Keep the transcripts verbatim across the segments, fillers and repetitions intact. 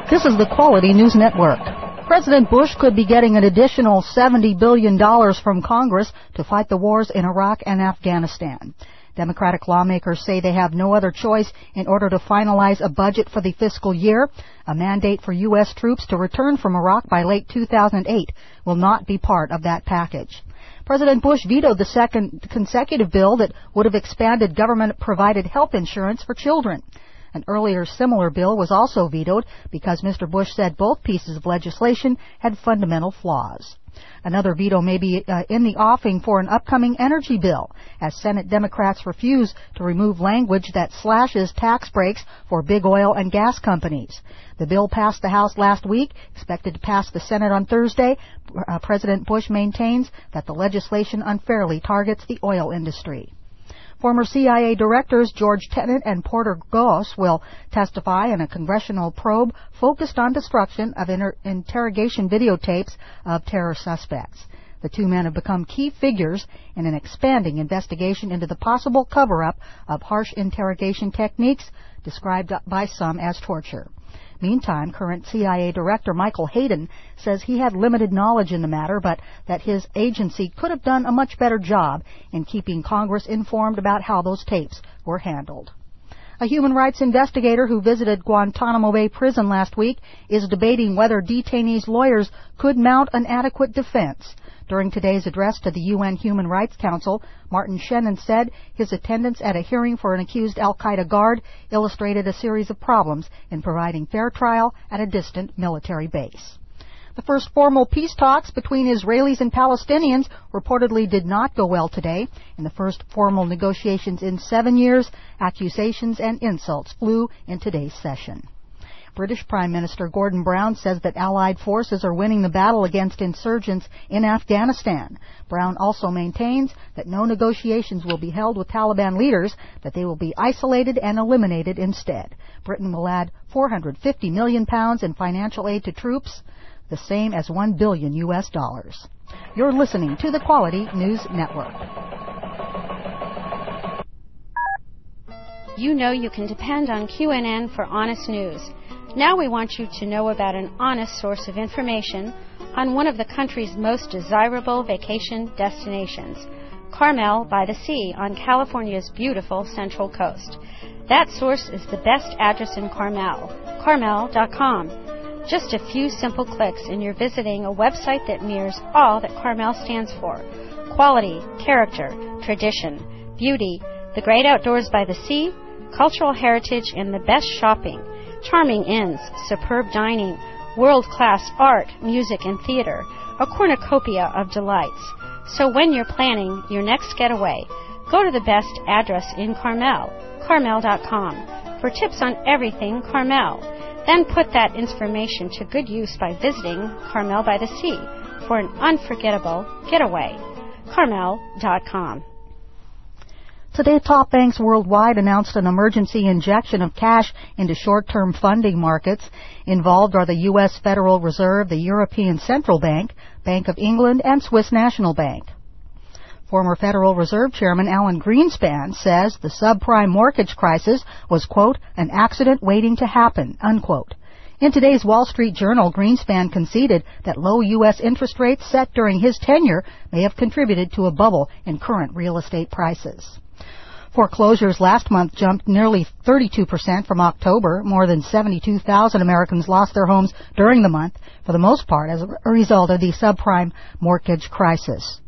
This is the Quality News Network. President Bush could be getting an additional seventy billion dollars from Congress to fight the wars in Iraq and Afghanistan. Democratic lawmakers say they have no other choice in order to finalize a budget for the fiscal year. A mandate for U S troops to return from Iraq by late two thousand eight will not be part of that package. President Bush vetoed the second consecutive bill that would have expanded government-provided health insurance for children. An earlier similar bill was also vetoed because Mister Bush said both pieces of legislation had fundamental flaws. Another veto may be uh, in the offing for an upcoming energy bill, as Senate Democrats refuse to remove language that slashes tax breaks for big oil and gas companies. The bill passed the House last week, expected to pass the Senate on Thursday. Uh, President Bush maintains that the legislation unfairly targets the oil industry. Former C I A directors George Tenet and Porter Goss will testify in a congressional probe focused on destruction of inter- interrogation videotapes of terror suspects. The two men have become key figures in an expanding investigation into the possible cover-up of harsh interrogation techniques described by some as torture. Meantime, current C I A Director Michael Hayden says he had limited knowledge in the matter, but that his agency could have done a much better job in keeping Congress informed about how those tapes were handled. A human rights investigator who visited Guantanamo Bay Prison last week is debating whether detainees' lawyers could mount an adequate defense. During today's address to the U N Human Rights Council, Martin Shannon said his attendance at a hearing for an accused al-Qaeda guard illustrated a series of problems in providing fair trial at a distant military base. The first formal peace talks between Israelis and Palestinians reportedly did not go well today. In the first formal negotiations in seven years, accusations and insults flew in today's session. British Prime Minister Gordon Brown says that Allied forces are winning the battle against insurgents in Afghanistan. Brown also maintains that no negotiations will be held with Taliban leaders, that they will be isolated and eliminated instead. Britain will add four hundred fifty million pounds in financial aid to troops, the same as one billion U S dollars. You're listening to the Quality News Network. You know you can depend on Q N N for honest news. Now we want you to know about an honest source of information on one of the country's most desirable vacation destinations, Carmel by the Sea on California's beautiful Central Coast. That source is the best address in Carmel, carmel dot com. Just a few simple clicks and you're visiting a website that mirrors all that Carmel stands for: quality, character, tradition, beauty, the great outdoors by the sea, cultural heritage, and the best shopping. Charming inns, superb dining, world-class art, music, and theater, a cornucopia of delights. So when you're planning your next getaway, go to the best address in Carmel, carmel dot com, for tips on everything Carmel. Then put that information to good use by visiting Carmel by the Sea for an unforgettable getaway, carmel dot com. Today, top banks worldwide announced an emergency injection of cash into short-term funding markets. Involved are the U S Federal Reserve, the European Central Bank, Bank of England, and Swiss National Bank. Former Federal Reserve Chairman Alan Greenspan says the subprime mortgage crisis was, quote, an accident waiting to happen, unquote. In today's Wall Street Journal, Greenspan conceded that low U S interest rates set during his tenure may have contributed to a bubble in current real estate prices. Foreclosures last month jumped nearly thirty-two percent from October. More than seventy-two thousand Americans lost their homes during the month, for the most part as a result of the subprime mortgage crisis.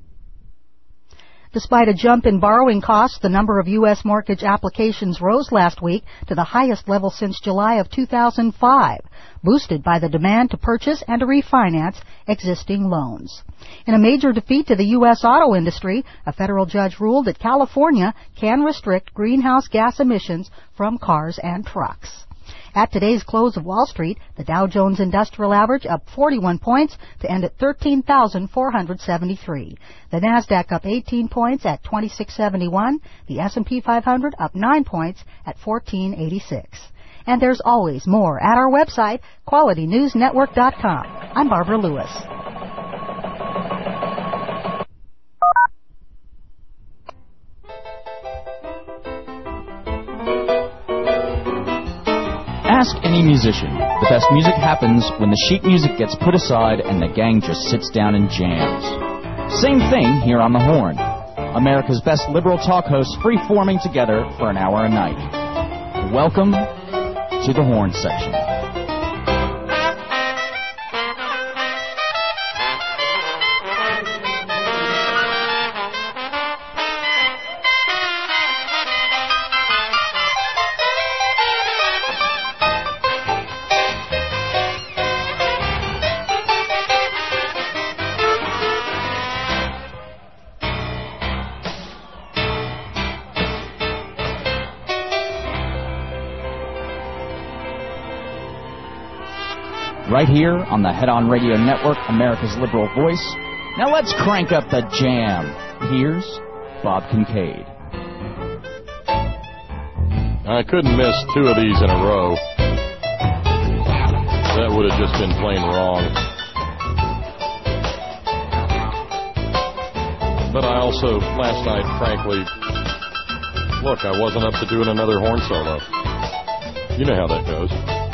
Despite a jump in borrowing costs, the number of U S mortgage applications rose last week to the highest level since July of two thousand five, boosted by the demand to purchase and to refinance existing loans. In a major defeat to the U S auto industry, a federal judge ruled that California can restrict greenhouse gas emissions from cars and trucks. At today's close of Wall Street, the Dow Jones Industrial Average up forty-one points to end at thirteen thousand four hundred seventy-three. The Nasdaq up eighteen points at twenty-six seventy-one. The S and P five hundred up nine points at fourteen eighty-six. And there's always more at our website, quality news network dot com. I'm Barbara Lewis. Ask any musician. The best music happens when the sheet music gets put aside and the gang just sits down and jams. Same thing here on The Horn. America's best liberal talk hosts free-forming together for an hour a night. Welcome to The Horn Section. Right here on the Head On Radio Network, America's liberal voice. Now let's crank up the jam. Here's Bob Kincaid. I couldn't miss two of these in a row. That would have just been plain wrong. But I also, last night, frankly, look, I wasn't up to doing another horn solo. You know how that goes.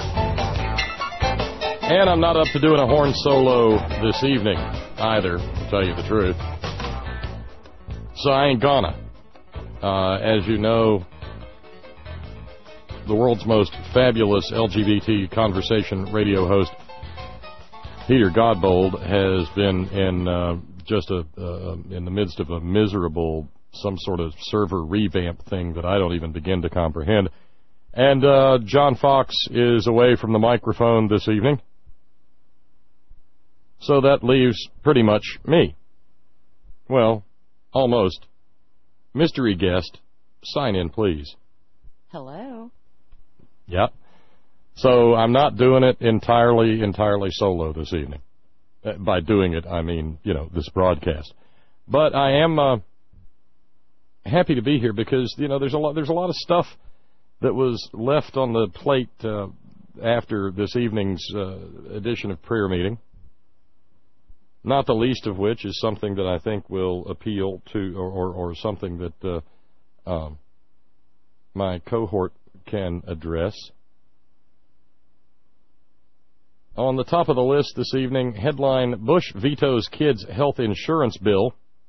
And I'm not up to doing a horn solo this evening either, to tell you the truth. So I ain't gonna. Uh, as you know, the world's most fabulous L G B T conversation radio host, Peter Godbold, has been in uh, just a uh, in the midst of a miserable, some sort of server revamp thing that I don't even begin to comprehend. And uh, John Fox is away from the microphone this evening. So that leaves pretty much me. Well, almost. Mystery guest, sign in, please. Hello. Yep. So I'm not doing it entirely, entirely solo this evening. Uh, by doing it, I mean, you know, this broadcast. But I am uh, happy to be here because, you know, there's a lot, there's a lot of stuff that was left on the plate uh, after this evening's uh, edition of prayer meeting. Not the least of which is something that I think will appeal to, or, or, or something that uh, um, my cohort can address. On the top of the list this evening, headline, Bush vetoes kids' health insurance bill.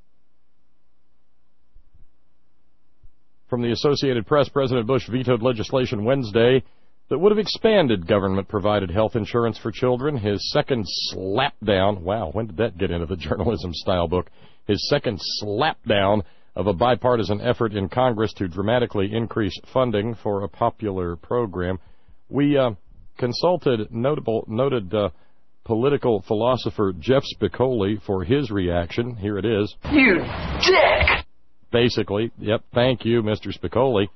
From the Associated Press, President Bush vetoed legislation Wednesday that would have expanded government-provided health insurance for children. His second slapdown, wow, when did that get into the journalism style book? His second slapdown of a bipartisan effort in Congress to dramatically increase funding for a popular program. We uh, consulted notable, noted uh, political philosopher Jeff Spicoli for his reaction. Here it is. You dick! Basically, yep, thank you, Mister Spicoli.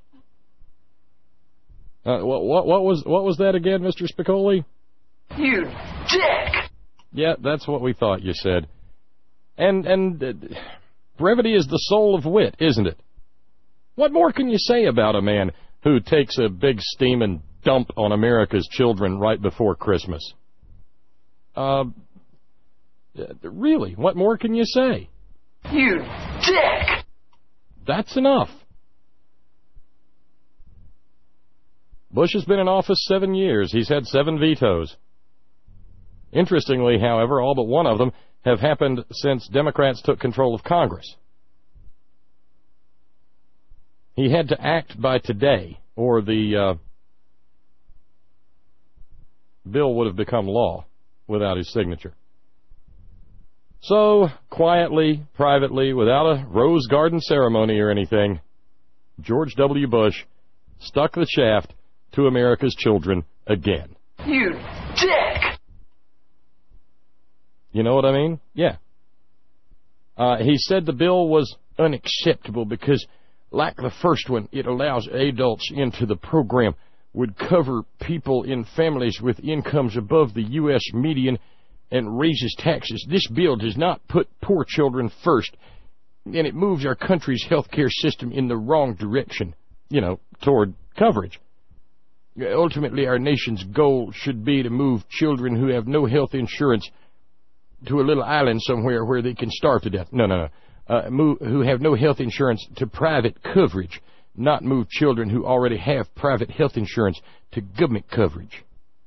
Uh, what, what, what was what was that again, Mister Spicoli? You dick! Yeah, that's what we thought you said. And and uh, brevity is the soul of wit, isn't it? What more can you say about a man who takes a big steaming dump on America's children right before Christmas? Uh, really, what more can you say? You dick! That's enough. Bush has been in office seven years. He's had seven vetoes. Interestingly, however, all but one of them have happened since Democrats took control of Congress. He had to act by today, or the uh, bill would have become law without his signature. So, quietly, privately, without a rose garden ceremony or anything, George W. Bush stuck the shaft to America's children again. You dick! You know what I mean? Yeah. Uh, he said the bill was unacceptable because, like the first one, it allows adults into the program, would cover people in families with incomes above the U S median, and raises taxes. This bill does not put poor children first, and it moves our country's health care system in the wrong direction, you know, toward coverage. Ultimately, our nation's goal should be to move children who have no health insurance to a little island somewhere where they can starve to death. No, no, no. Uh, move, who have no health insurance to private coverage, not move children who already have private health insurance to government coverage.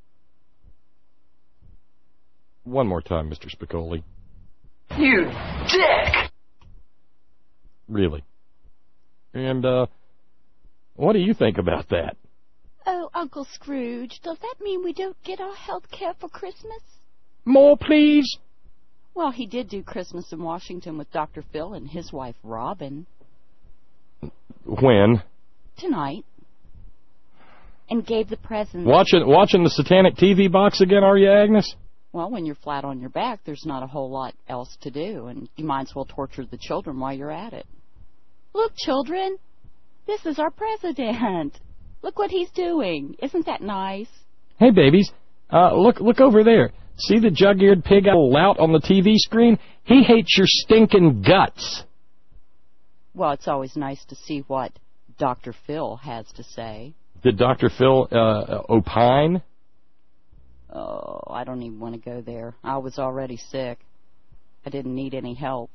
One more time, Mister Spicoli. You dick! Really. And, uh, what do you think about that? Oh, Uncle Scrooge, does that mean we don't get our health care for Christmas? More, please. Well, he did do Christmas in Washington with Doctor Phil and his wife, Robin. When? Tonight. And gave the presents. Watching, watching the satanic T V box again, are you, Agnes? Well, when you're flat on your back, there's not a whole lot else to do, and you might as well torture the children while you're at it. Look, children, this is our president. Look what he's doing. Isn't that nice? Hey, babies, uh, look look over there. See the jug-eared pig-eyed lout on the T V screen? He hates your stinking guts. Well, it's always nice to see what Doctor Phil has to say. Did Doctor Phil uh, opine? Oh, I don't even want to go there. I was already sick. I didn't need any help.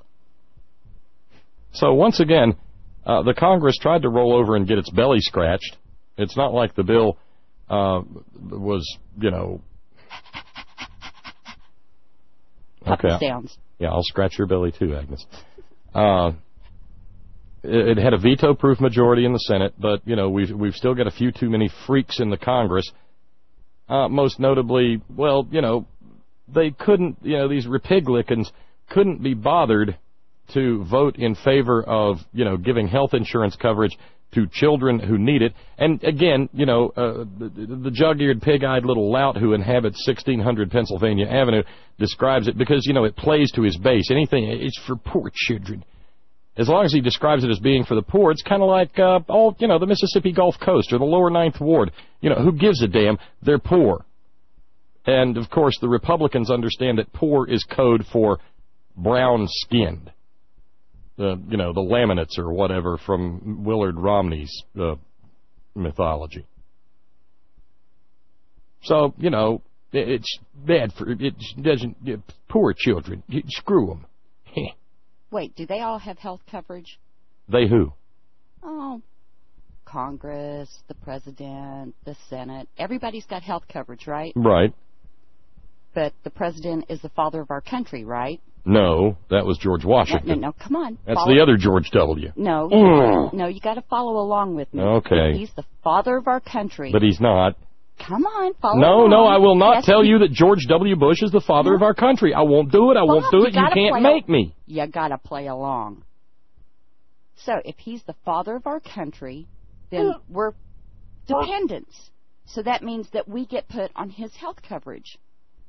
So once again, uh, the Congress tried to roll over and get its belly scratched. It's not like the bill uh, was, you know... Puppy Okay. sounds. Yeah, I'll scratch your belly too, Agnes. Uh, it, it had a veto-proof majority in the Senate, but, you know, we've, we've still got a few too many freaks in the Congress. Uh, most notably, well, you know, they couldn't, you know, these Republicans couldn't be bothered to vote in favor of, you know, giving health insurance coverage to children who need it. And again, you know, uh, the, the jug-eared, pig-eyed little lout who inhabits sixteen hundred Pennsylvania Avenue describes it because, you know, it plays to his base. Anything, it's for poor children. As long as he describes it as being for the poor, it's kind of like, uh, all, you know, the Mississippi Gulf Coast or the lower Ninth Ward. You know, who gives a damn? They're poor. And, of course, the Republicans understand that poor is code for brown-skinned. The, you know, the laminates or whatever from Willard Romney's uh, mythology. So, you know, it, it's bad for, it doesn't, it, poor children, you, screw them. Wait, do they all have health coverage? They who? Oh, Congress, the President, the Senate. Everybody's got health coverage, right? Right. But the President is the father of our country, right? No, that was George Washington. No, no, no, come on. That's follow. the other George W. No, Mm. no, you got to follow along with me. Okay. He's the father of our country. But he's not. Come on, follow No, along. no, I will not Yes, tell he- you that George W. Bush is the father No. of our country. I won't do it. I won't Bob, do you it. You gotta can't play make al- me. You got to play along. So if he's the father of our country, then we're dependents. So that means that we get put on his health coverage.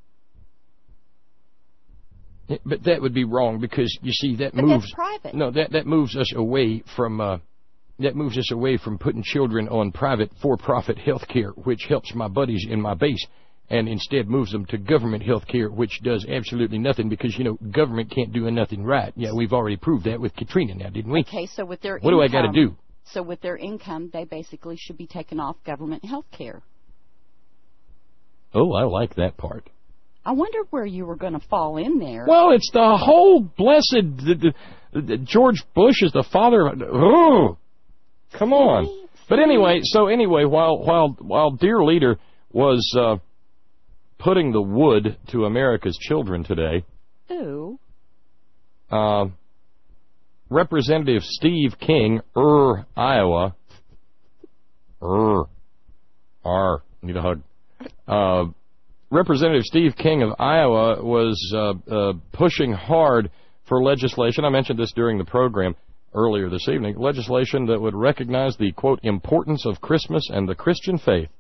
But that would be wrong because, you see, that But moves... that's private. No, that, that moves us away from... Uh, that moves us away from putting children on private for-profit health care, which helps my buddies in my base, and instead moves them to government health care, which does absolutely nothing because, you know, government can't do nothing right. Yeah, we've already proved that with Katrina now, didn't we? Okay, so with their What income, do I got to do? So with their income, they basically should be taken off government health care. Oh, I like that part. I wonder where you were going to fall in there. Well, it's the whole blessed... The, the, the George Bush is the father of... Oh, come on. Really? But anyway, so anyway, while while while dear leader was uh, putting the wood to America's children today, Ooh. uh, Representative Steve King, Ur, Iowa, Ur, R, need a hug. Uh, Representative Steve King of Iowa was uh, uh, pushing hard for legislation. I mentioned this during the program earlier this evening. Legislation that would recognize the, quote, importance of Christmas and the Christian faith.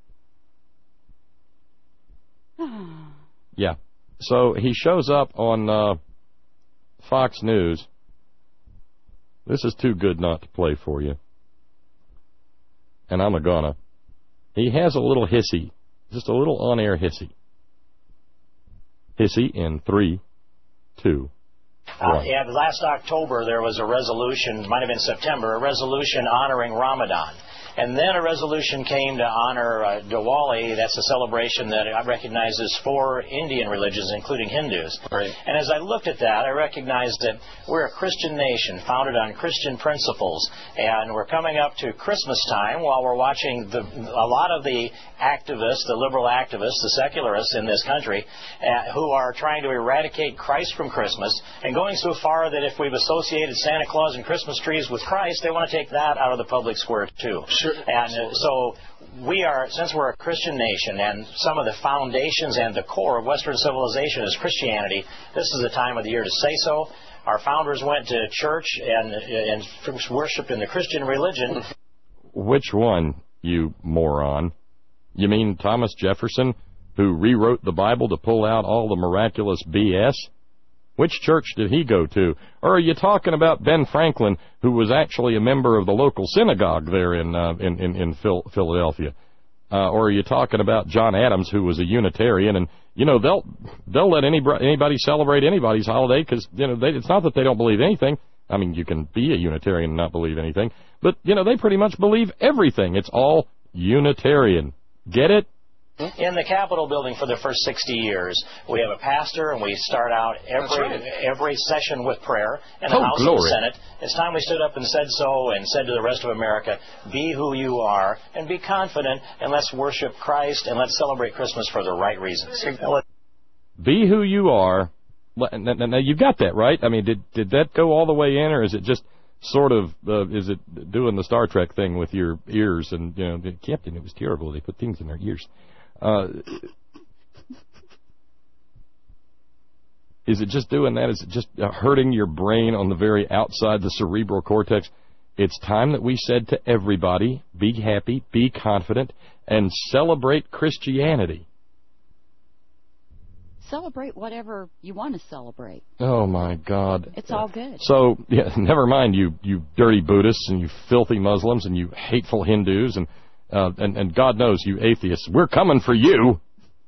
Yeah. So he shows up on uh, Fox News. This is too good not to play for you. And I'm a gonna. He has a little hissy. Just a little on-air hissy. Hissy in three, two, Uh, yeah, last October there was a resolution, might have been September, a resolution honoring Ramadan. And then a resolution came to honor uh, Diwali. That's a celebration that recognizes four Indian religions, including Hindus. Right. And as I looked at that, I recognized that we're a Christian nation founded on Christian principles. And we're coming up to Christmas time while we're watching the, a lot of the activists, the liberal activists, the secularists in this country, uh, who are trying to eradicate Christ from Christmas and going so far that if we've associated Santa Claus and Christmas trees with Christ, they want to take that out of the public square, too. Sure. And uh, so we are, since we're a Christian nation and some of the foundations and the core of Western civilization is Christianity, this is the time of the year to say so. Our founders went to church and, and worshiped in the Christian religion. Which one, you moron? You mean Thomas Jefferson, who rewrote the Bible to pull out all the miraculous B S? Which church did he go to? Or are you talking about Ben Franklin, who was actually a member of the local synagogue there in uh, in, in, in Phil, Philadelphia? Uh, or are you talking about John Adams, who was a Unitarian? And, you know, they'll they'll let any, anybody celebrate anybody's holiday because, you know, they, it's not that they don't believe anything. I mean, you can be a Unitarian and not believe anything. But, you know, they pretty much believe everything. It's all Unitarian. Get it? In the Capitol building for the first sixty years, we have a pastor, and we start out every right. every session with prayer in the oh, House glory. and the Senate. It's time we stood up and said so and said to the rest of America, be who you are and be confident, and let's worship Christ and let's celebrate Christmas for the right reasons. Be who you are. Now, you got that, right? I mean, did did that go all the way in, or is it just sort of, uh, is it doing the Star Trek thing with your ears? And, you know, the captain, it was terrible. They put things in their ears. Uh, is it just doing that? Is it just hurting your brain on the very outside, the cerebral cortex? It's time that we said to everybody, be happy, be confident, and celebrate Christianity. Celebrate whatever you want to celebrate. Oh, my God. It's all good. So, yeah, never mind you, you dirty Buddhists and you filthy Muslims and you hateful Hindus and Uh, and, and God knows, you atheists, we're coming for you.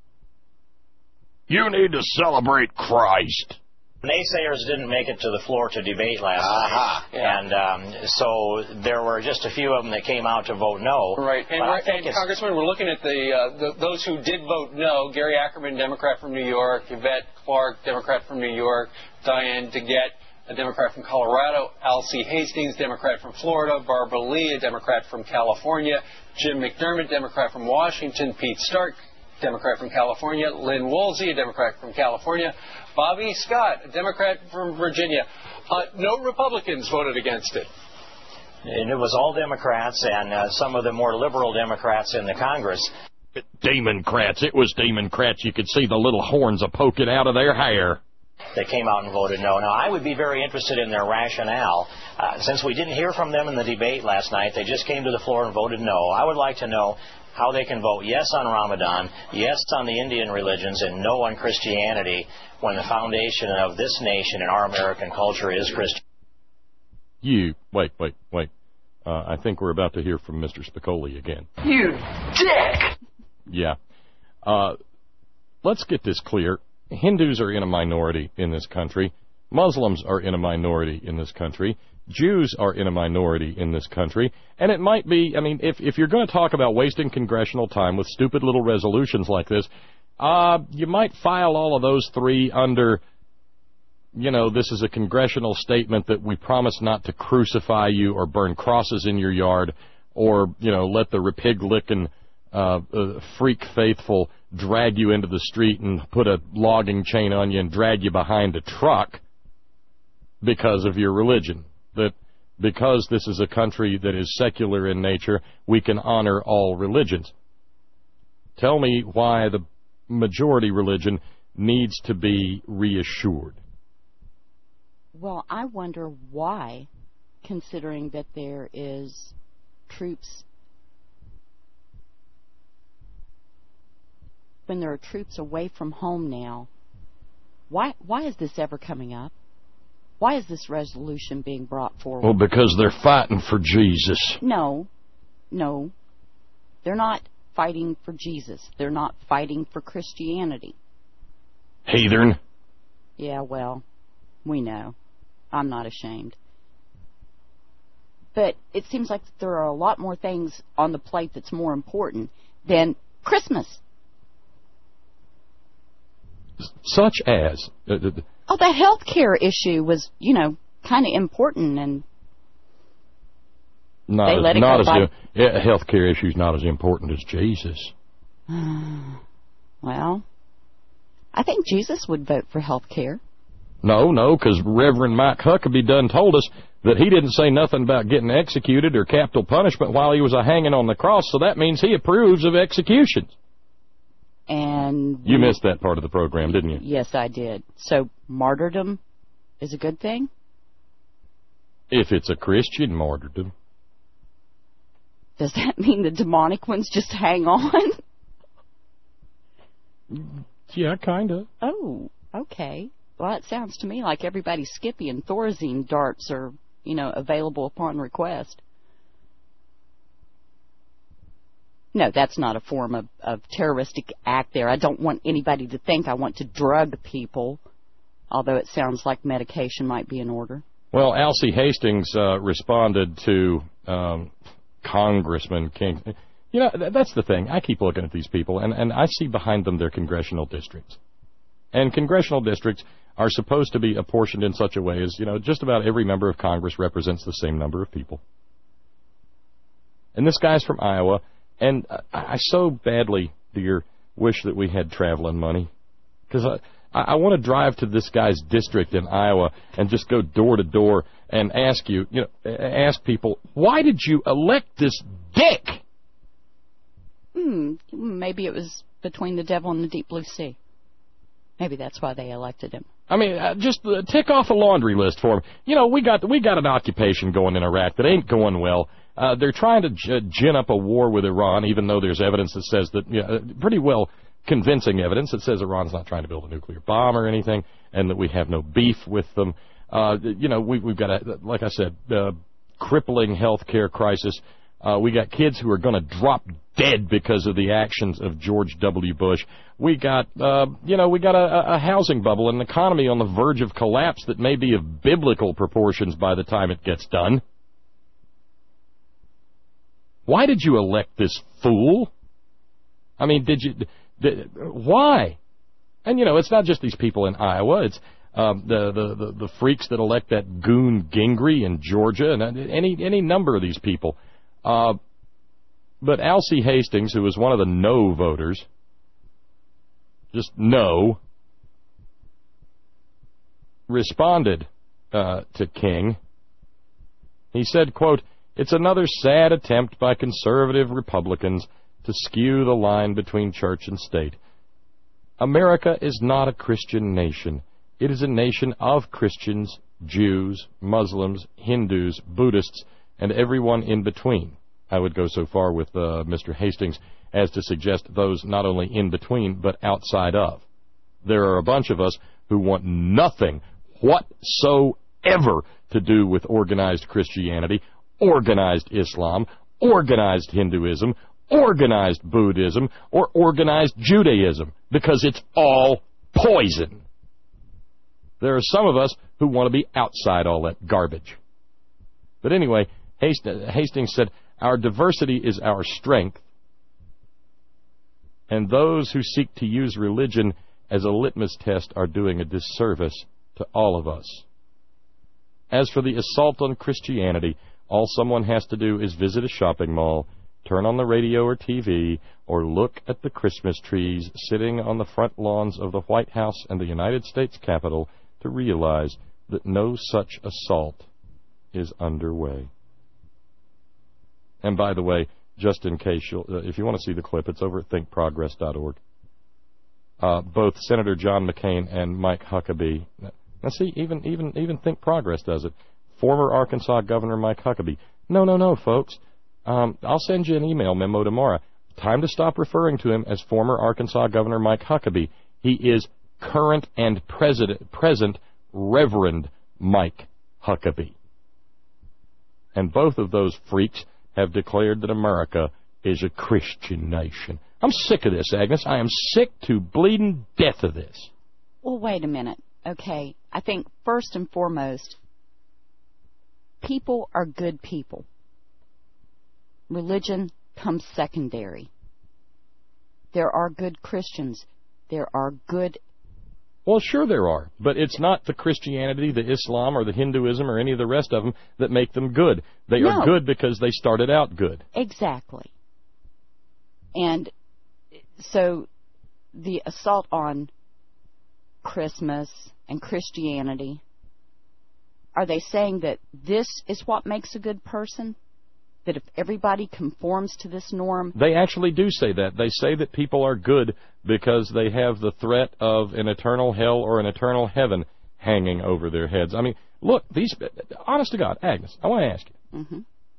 You need to celebrate Christ. Naysayers didn't make it to the floor to debate last uh-huh. night. Yeah. And um, so there were just a few of them that came out to vote no. Right. And, we're, and Congressman, we're looking at the, uh, the those who did vote no. Gary Ackerman, Democrat from New York. Yvette Clarke, Democrat from New York. Diane DeGette, a Democrat from Colorado. Alcee Hastings, Democrat from Florida. Barbara Lee, a Democrat from California. Jim McDermott, Democrat from Washington. Pete Stark, Democrat from California. Lynn Woolsey, a Democrat from California. Bobby Scott, a Democrat from Virginia. Uh, no Republicans voted against it. And it was all Democrats and uh, some of the more liberal Democrats in the Congress. Democrats. It was Democrats. You could see the little horns a-poking out of their hair. They came out and voted no. Now, I would be very interested in their rationale. Uh, since we didn't hear from them in the debate last night, they just came to the floor and voted no. I would like to know how they can vote yes on Ramadan, yes on the Indian religions, and no on Christianity when the foundation of this nation and our American culture is Christian. You, wait, wait, wait. Uh, I think we're about to hear from Mister Spicoli again. You dick! Yeah. Uh, let's get this clear. Hindus are in a minority in this country. Muslims are in a minority in this country. Jews are in a minority in this country. And it might be, I mean, if, if you're going to talk about wasting congressional time with stupid little resolutions like this, uh, you might file all of those three under, you know, this is a congressional statement that we promise not to crucify you or burn crosses in your yard or, you know, let the repig-licking uh, uh, freak faithful drag you into the street and put a logging chain on you and drag you behind a truck because of your religion. That because this is a country that is secular in nature, we can honor all religions. Tell me why the majority religion needs to be reassured. Well, I wonder why, considering that there is troops, when there are troops away from home now, why why is this ever coming up? Why is this resolution being brought forward? Well, because they're fighting for Jesus. No, no. They're not fighting for Jesus. They're not fighting for Christianity. Heathen. Yeah, well, We know. I'm not ashamed. But it seems like there are a lot more things on the plate that's more important than Christmas. Such as? Uh, oh, the health care issue was, you know, kind of important, and not they as, let it not go as by. A, yeah, health care issue is not as important as Jesus. Well, I think Jesus would vote for health care. No, no, because Reverend Mike Huckabee done told us that he didn't say nothing about getting executed or capital punishment while he was a hanging on the cross, so that means he approves of executions. And you missed that part of the program, didn't you? Yes, I did. So martyrdom is a good thing? If it's a Christian martyrdom. Does that mean the demonic ones just hang on? Yeah, kind of. Oh, okay. Well, it sounds to me like everybody's Skippy and Thorazine darts are, you know, available upon request. No, that's not a form of, of terroristic act there. I don't want anybody to think I want to drug people, although it sounds like medication might be in order. Well, Alcee Hastings uh, responded to um, Congressman King. You know, th- that's the thing. I keep looking at these people, and, and I see behind them their congressional districts. And congressional districts are supposed to be apportioned in such a way as, you know, just about every member of Congress represents the same number of people. And this guy's from Iowa, and I, I so badly, dear, wish that we had traveling money. Because I, I want to drive to this guy's district in Iowa and just go door to door and ask you, you know, ask people, why did you elect this dick? Hmm, maybe it was between the devil and the deep blue sea. Maybe that's why they elected him. I mean, uh, just uh, tick off a laundry list for him. You know, we got we got an occupation going in Iraq that ain't going well. Uh, they're trying to j- gin up a war with Iran, even though there's evidence that says that, you know, pretty well convincing evidence that says Iran's not trying to build a nuclear bomb or anything, and that we have no beef with them. Uh, you know, we, we've got, a, like I said, uh, crippling health care crisis. Uh, we got kids who are going to drop dead because of the actions of George W. Bush. We got, uh, you know, we got a, a housing bubble, an economy on the verge of collapse that may be of biblical proportions by the time it gets done. Why did you elect this fool? I mean, did you, did, why? And, you know, it's not just these people in Iowa. It's um, the, the, the, the freaks that elect that goon Gingrey in Georgia, and any, any number of these people. Uh, but Alcee Hastings, who was one of the no voters, just no, responded uh, to King. He said, quote, "It's another sad attempt by conservative Republicans to skew the line between church and state. America is not a Christian nation. It is a nation of Christians, Jews, Muslims, Hindus, Buddhists, and everyone in between." I would go so far with uh, Mister Hastings as to suggest those not only in between, but outside of. There are a bunch of us who want nothing whatsoever to do with organized Christianity, organized Islam, organized Hinduism, organized Buddhism, or organized Judaism, because it's all poison. There are some of us who want to be outside all that garbage. But anyway, Hastings said, "Our diversity is our strength, and those who seek to use religion as a litmus test are doing a disservice to all of us. As for the assault on Christianity, all someone has to do is visit a shopping mall, turn on the radio or T V, or look at the Christmas trees sitting on the front lawns of the White House and the United States Capitol to realize that no such assault is underway." And by the way, just in case, you'll, uh, if you want to see the clip, it's over at think progress dot org. Uh, both Senator John McCain and Mike Huckabee. Now see, even even even Think Progress does it. Former Arkansas Governor Mike Huckabee. No, no, no, folks. Um, I'll send you an email memo tomorrow. Time to stop referring to him as former Arkansas Governor Mike Huckabee. He is current and president, present Reverend Mike Huckabee. And both of those freaks have declared that America is a Christian nation. I'm sick of this, Agnes. I am sick to bleeding death of this. Well, wait a minute. Okay, I think first and foremost, people are good people. Religion comes secondary. There are good Christians. There are good... Well, sure there are, but it's not the Christianity, the Islam, or the Hinduism, or any of the rest of them that make them good. They no. are good because they started out good. Exactly. And so the assault on Christmas and Christianity, are they saying that this is what makes a good person? That if everybody conforms to this norm... They actually do say that. They say that people are good because they have the threat of an eternal hell or an eternal heaven hanging over their heads. I mean, look, these... Honest to God, Agnes, I want to ask you. Mm-hmm.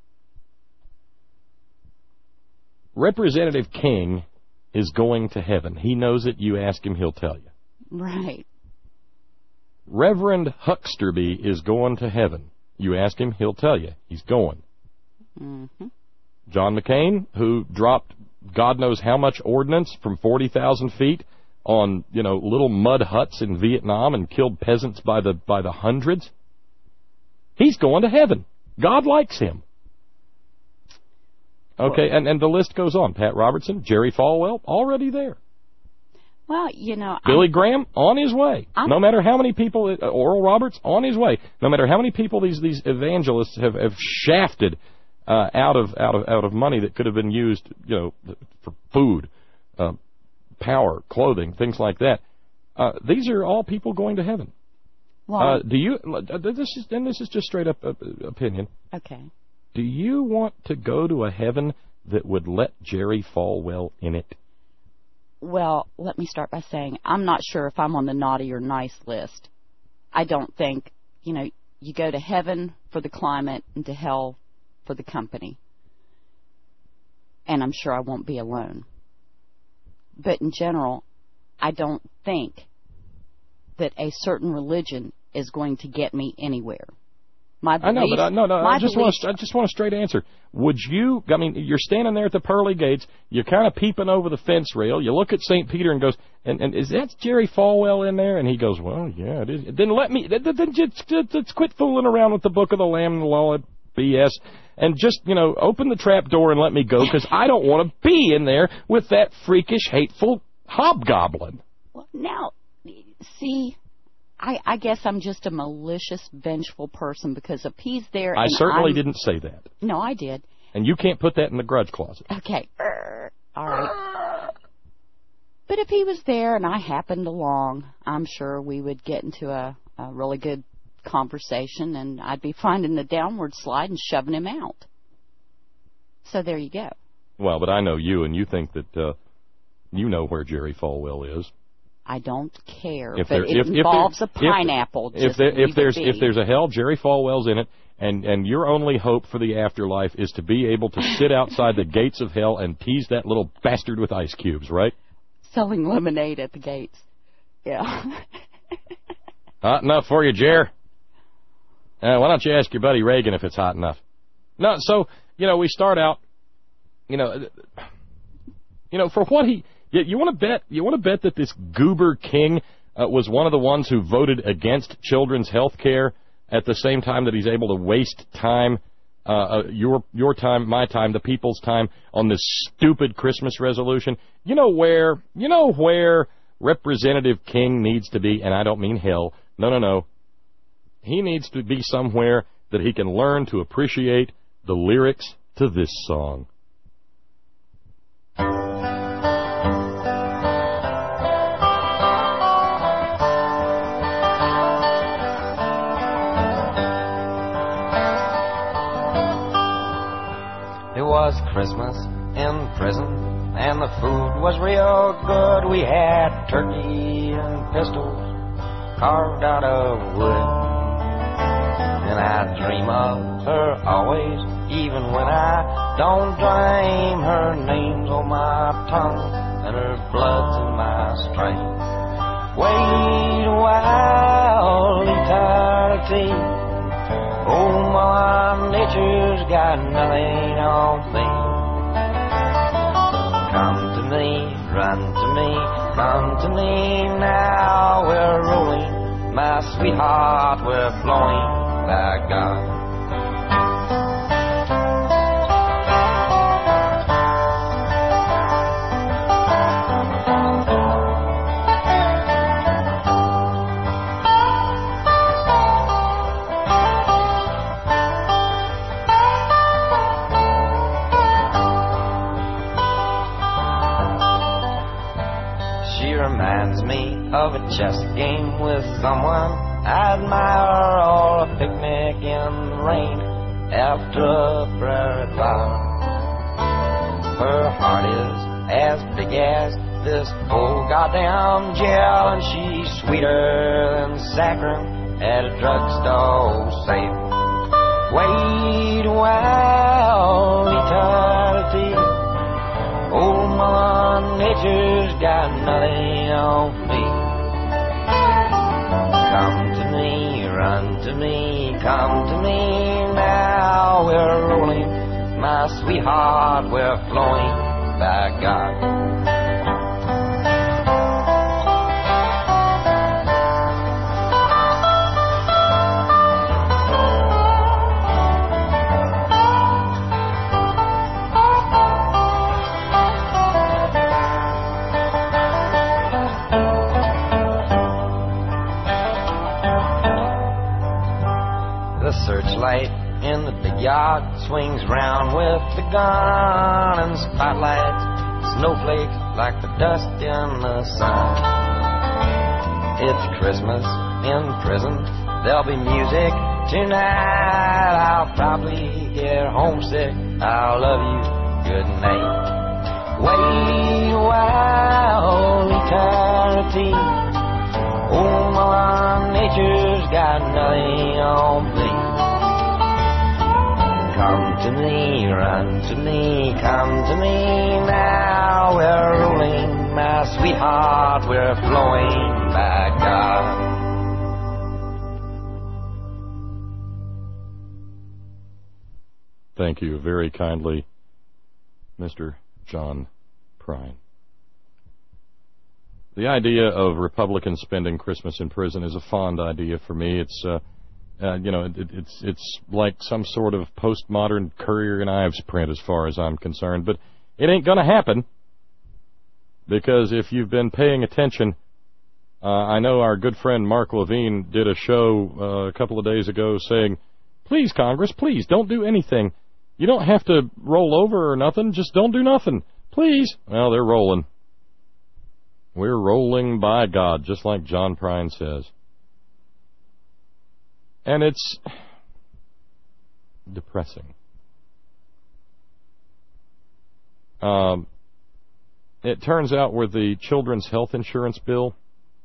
Representative King is going to heaven. He knows it. You ask him, he'll tell you. Right. Reverend Hucksterby is going to heaven. You ask him, he'll tell you. He's going. Mm-hmm. John McCain, who dropped God knows how much ordnance from forty thousand feet on, you know, little mud huts in Vietnam and killed peasants by the by the hundreds, he's going to heaven. God likes him. Okay, and, and the list goes on. Pat Robertson, Jerry Falwell, already there. Well, you know... Billy I'm, Graham, on his way. I'm, no matter how many people... Uh, Oral Roberts, on his way. No matter how many people these, these evangelists have, have shafted uh, out of out of out of money that could have been used, you know, for food, uh, power, clothing, things like that. Uh, these are all people going to heaven. Well, uh, do you? This is and this is just straight up uh, opinion. Okay. Do you want to go to a heaven that would let Jerry Falwell in it? Well, let me start by saying I'm not sure if I'm on the naughty or nice list. I don't think, you know, you go to heaven for the climate and to hell for the company. And I'm sure I won't be alone. But in general, I don't think that a certain religion is going to get me anywhere. My beliefs, I know, but I, no, no. I just beliefs, want, a, I just want a straight answer. Would you? I mean, you're standing there at the pearly gates. You're kind of peeping over the fence rail. You look at Saint Peter and goes, and, and is that Jerry Falwell in there? And he goes, well, yeah, it is. Then let me. Then just, just quit fooling around with the Book of the Lamb and all that B S, and just, you know, open the trap door and let me go, because I don't want to be in there with that freakish, hateful hobgoblin. Well, now, see. I, I guess I'm just a malicious, vengeful person, because if he's there... I and certainly I'm, didn't say that. No, I did. And you can't put that in the grudge closet. Okay. All right. But if he was there and I happened along, I'm sure we would get into a, a really good conversation, and I'd be finding the downward slide and shoving him out. So there you go. Well, but I know you, and you think that uh, you know where Jerry Falwell is. I don't care, if but there, it if, involves if a pineapple. If, just there, if there's if there's a hell, Jerry Falwell's in it, and, and your only hope for the afterlife is to be able to sit outside the gates of hell and tease that little bastard with ice cubes, right? Selling lemonade at the gates. Yeah. Hot enough for you, Jer? Uh, why don't you ask your buddy Reagan if it's hot enough? No, so, you know, we start out, you know, you know, for what he... You, you want to bet? You want to bet that this goober king uh, was one of the ones who voted against children's health care at the same time that he's able to waste time, uh, uh, your your time, my time, the people's time on this stupid Christmas resolution? You know where? You know where Representative King needs to be, and I don't mean hell. No, no, no. He needs to be somewhere that he can learn to appreciate the lyrics to this song. Was Christmas in prison, and the food was real good. We had turkey and pistols carved out of wood, and I dream of her always, even when I don't dream. Her name's on my tongue, and her blood's in my strength. Wait a while, eternity. Oh, my nature's got nothing on me. Come to me, run to me, come to me now. We're rolling my sweetheart, we're flowing, by God. Reminds me of a chess game with someone I admire, or a picnic in the rain after a prairie fire. Her heart is as big as this whole goddamn jail, and she's sweeter than saccharin at a drugstore safe. Wait a while, eternity. Old Mother Nature's got nothing on me. Come to me, run to me, come to me now. We're rolling, my sweetheart, we're flowing, by God. Searchlight in the big yard swings round with the gun, and spotlights, snowflakes like the dust in the sun. It's Christmas in prison, there'll be music tonight. I'll probably get homesick, I'll love you, good night. Wait a while, eternity. Oh, Mother Nature's got nothing on me. Come to me, run to me, come to me now. We're rolling, my sweetheart, we're flowing, by God. Thank you very kindly, Mister John Prine. The idea of Republicans spending Christmas in prison is a fond idea for me. It's, uh, uh, you know, it, it's it's like some sort of postmodern Currier and Ives print as far as I'm concerned. But it ain't going to happen, because if you've been paying attention, uh, I know our good friend Mark Levine did a show uh, a couple of days ago saying, please, Congress, please, don't do anything. You don't have to roll over or nothing. Just don't do nothing. Please. Well, they're rolling. We're rolling, by God, just like John Prine says. And it's depressing. Um, it turns out with the children's health insurance bill,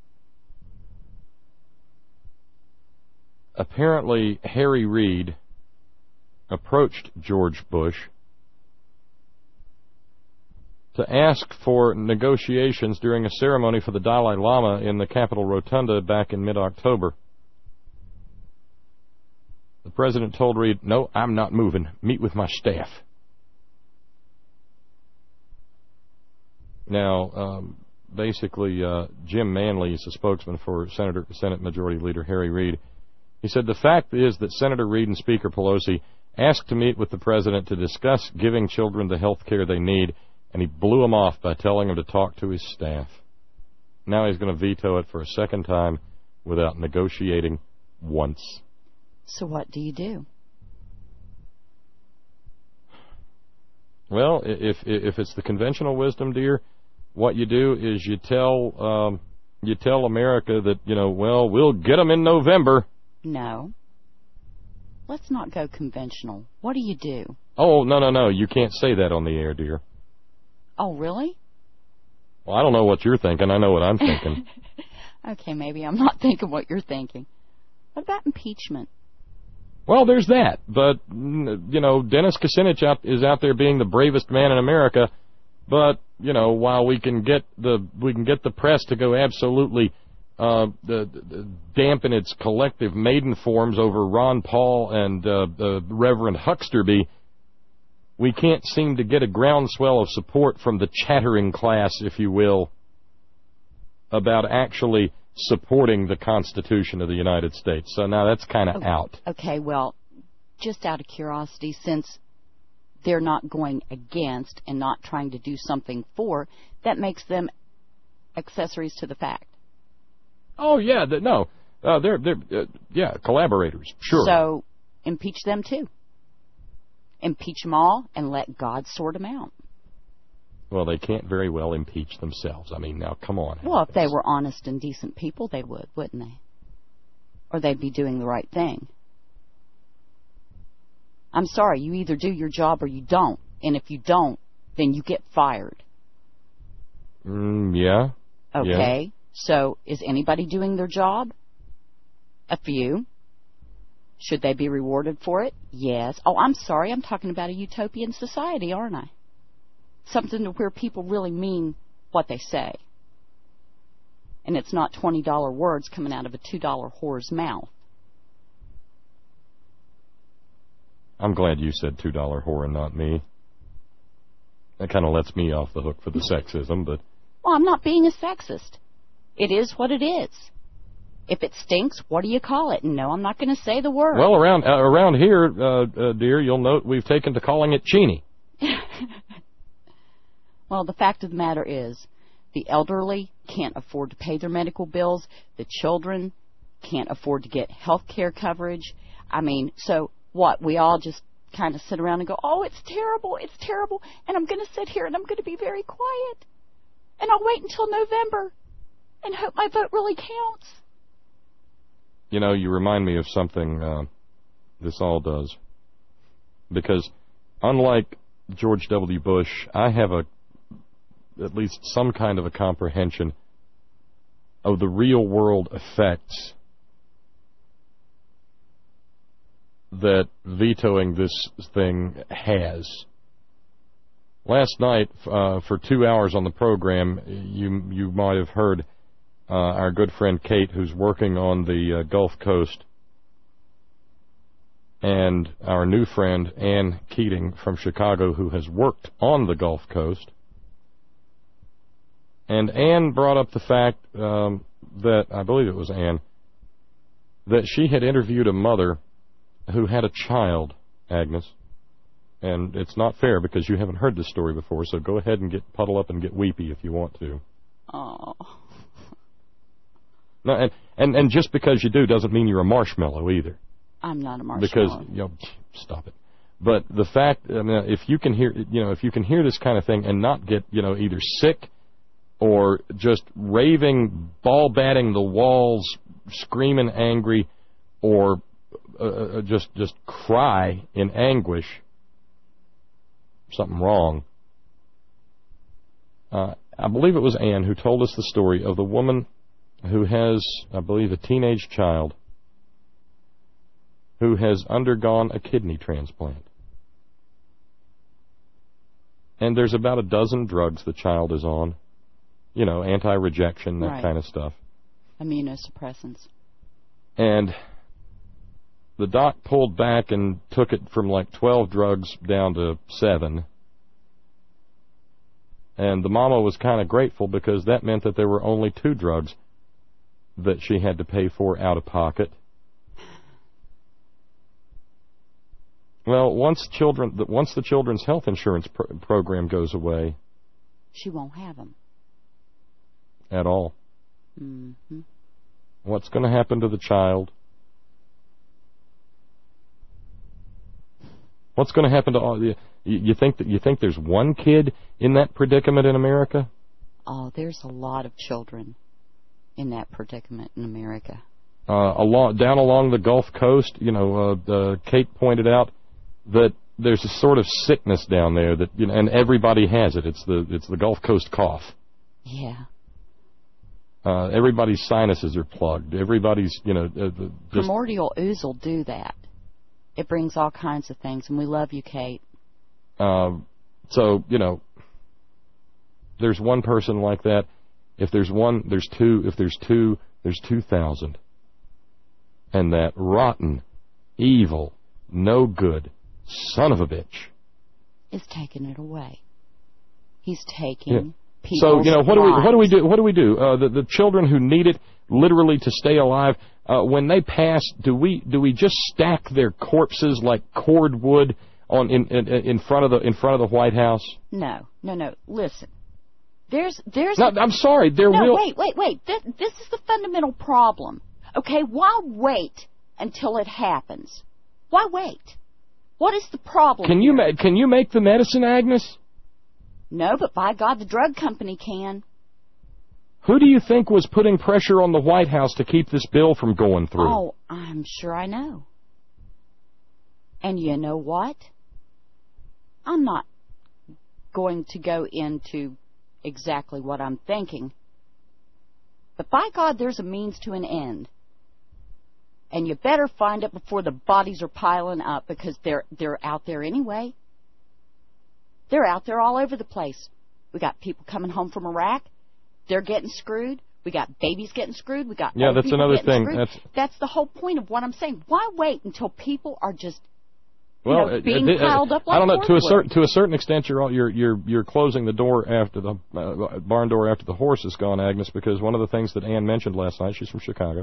apparently Harry Reid approached George Bush to ask for negotiations during a ceremony for the Dalai Lama in the Capitol Rotunda back in mid-October. The president told Reid, no, I'm not moving. Meet with my staff. Now, um, basically, uh, Jim Manley is the spokesman for Senator, Senate Majority Leader Harry Reid. He said, the fact is that Senator Reid and Speaker Pelosi asked to meet with the president to discuss giving children the health care they need, and he blew him off by telling him to talk to his staff. Now he's going to veto it for a second time without negotiating once. So what do you do? Well, if if it's the conventional wisdom, dear, what you do is you tell um, you tell America that, you know, well, we'll get them in November. No. Let's not go conventional. What do you do? Oh, no, no, no. You can't say that on the air, dear. Oh, really? Well, I don't know what you're thinking. I know what I'm thinking. Okay, maybe I'm not thinking what you're thinking. What about impeachment? Well, there's that. But, you know, Dennis Kucinich out, is out there being the bravest man in America. But, you know, while we can get the we can get the press to go absolutely uh, the, the, dampen its collective maiden forms over Ron Paul and uh, uh, Reverend Hucksterby, we can't seem to get a groundswell of support from the chattering class, if you will, about actually supporting the Constitution of the United States. So now that's kind of okay. out. Okay, well, just out of curiosity, since they're not going against and not trying to do something for, that makes them accessories to the fact. Oh, yeah, the, no. Uh, they're, they're uh, yeah, collaborators, sure. So impeach them, too. Impeach them all and let God sort them out. Well, they can't very well impeach themselves. I mean, now, come on. Well, if they were honest and decent people, they would, wouldn't they? Or they'd be doing the right thing. I'm sorry, you either do your job or you don't. And if you don't, then you get fired. Mm, yeah. Okay. Yeah. So, is anybody doing their job? A few. Should they be rewarded for it? Yes. Oh, I'm sorry, I'm talking about a utopian society, aren't I? Something to where people really mean what they say. And it's not twenty dollar words coming out of a two dollar whore's mouth. I'm glad you said two dollar whore and not me. That kind of lets me off the hook for the sexism, but... Well, I'm not being a sexist. It is what it is. If it stinks, what do you call it? And no, I'm not going to say the word. Well, around uh, around here, uh, uh, dear, you'll note we've taken to calling it Cheney. Well, the fact of the matter is, the elderly can't afford to pay their medical bills. The children can't afford to get health care coverage. I mean, so what? We all just kind of sit around and go, oh, it's terrible, it's terrible, and I'm going to sit here and I'm going to be very quiet. And I'll wait until November and hope my vote really counts. You know, you remind me of something uh, this all does. Because unlike George W. Bush, I have a at least some kind of a comprehension of the real-world effects that vetoing this thing has. Last night, uh, for two hours on the program, you you might have heard uh, our good friend Kate, who's working on the uh, Gulf Coast, and our new friend Ann Keating from Chicago, who has worked on the Gulf Coast. And Ann brought up the fact um, that, I believe it was Ann, that she had interviewed a mother who had a child, Agnes. And it's not fair because you haven't heard this story before, so go ahead and get puddle up and get weepy if you want to. Oh. No, and, and, and just because you do doesn't mean you're a marshmallow either. I'm not a marshmallow. Because, you know, stop it. But the fact, I mean, if you can hear, you know, if you can hear this kind of thing and not get, you know, either sick or just raving, ball batting the walls, screaming angry, or uh, just just cry in anguish, something wrong. Uh, I believe it was Ann who told us the story of the woman who has, I believe, a teenage child who has undergone a kidney transplant. And there's about a dozen drugs the child is on. You know, anti-rejection, that right. kind of stuff. Immunosuppressants. And the doc pulled back and took it from like twelve drugs down to seven. And the mama was kind of grateful because that meant that there were only two drugs that she had to pay for out of pocket. Well, once children, once the children's health insurance pr- program goes away, she won't have them at all. Mm-hmm. What's going to happen to the child? What's going to happen to all? You, you think that you think there's one kid in that predicament in America? Oh, there's a lot of children in that predicament in America. Uh, along down along the Gulf Coast, you know, uh, uh, Kate pointed out that there's a sort of sickness down there that, you know, and everybody has it. It's the it's the Gulf Coast cough. Yeah. Uh, everybody's sinuses are plugged. Everybody's, you know, uh, just primordial ooze will do that. It brings all kinds of things, and we love you, Kate. Uh, so, you know, there's one person like that. If there's one, there's two. If there's two, there's two thousand. And that rotten, evil, no good son of a bitch is taking it away. He's taking. Yeah. So, you know, what do we what do we do? What do we do? Uh, the, the children who need it, literally to stay alive. Uh, when they pass, do we do we just stack their corpses like cordwood on in, in in front of the in front of the White House? No, no, no. Listen, there's there's. No, I'm sorry. There no, will. wait, wait, wait. This, this is the fundamental problem. Okay, why wait until it happens? Why wait? What is the problem? Can you ma- can you make the medicine, Agnes? No, but by God, the drug company can. Who do you think was putting pressure on the White House to keep this bill from going through? Oh, I'm sure I know. And you know what? I'm not going to go into exactly what I'm thinking. But by God, there's a means to an end. And you better find it before the bodies are piling up, because they're they're out there anyway. They're out there all over the place. We got people coming home from Iraq. They're getting screwed. We got babies getting screwed. We got yeah, old that's people another getting thing. Screwed. That's that's the whole point of what I'm saying. Why wait until people are just you well know, being uh, uh, piled up like I don't know. To a cordwood? certain to a certain extent, you're you're you're you're closing the door after the uh, barn door after the horse is gone, Agnes. Because one of the things that Ann mentioned last night, she's from Chicago.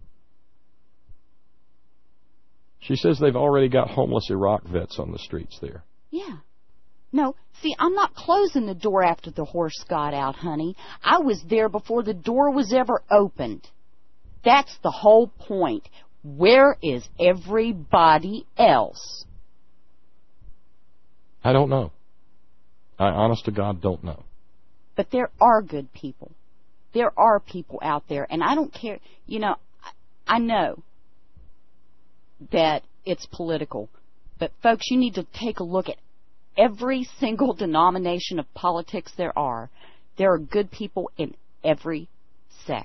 She says they've already got homeless Iraq vets on the streets there. Yeah. No, see, I'm not closing the door after the horse got out, honey. I was there before the door was ever opened. That's the whole point. Where is everybody else? I don't know. I, honest to God, don't know. But there are good people. There are people out there, and I don't care. You know, I, I know that it's political, but folks, you need to take a look at every single denomination of politics there are. There are good people in every sect.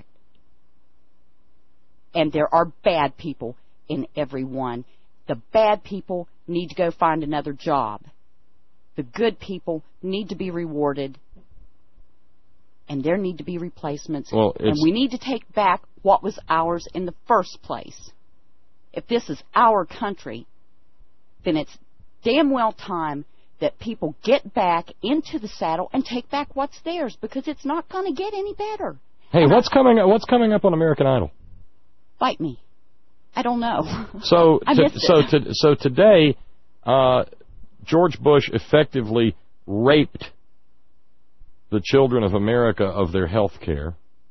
And there are bad people in every one. The bad people need to go find another job. The good people need to be rewarded. And there need to be replacements. Well, and we need to take back what was ours in the first place. If this is our country, then it's damn well time that people get back into the saddle and take back what's theirs, because it's not going to get any better. Hey, and what's I, coming? What's coming up on American Idol? Bite me. I don't know. So, I to, missed so, it. to, so today, uh, George Bush effectively raped the children of America of their health care.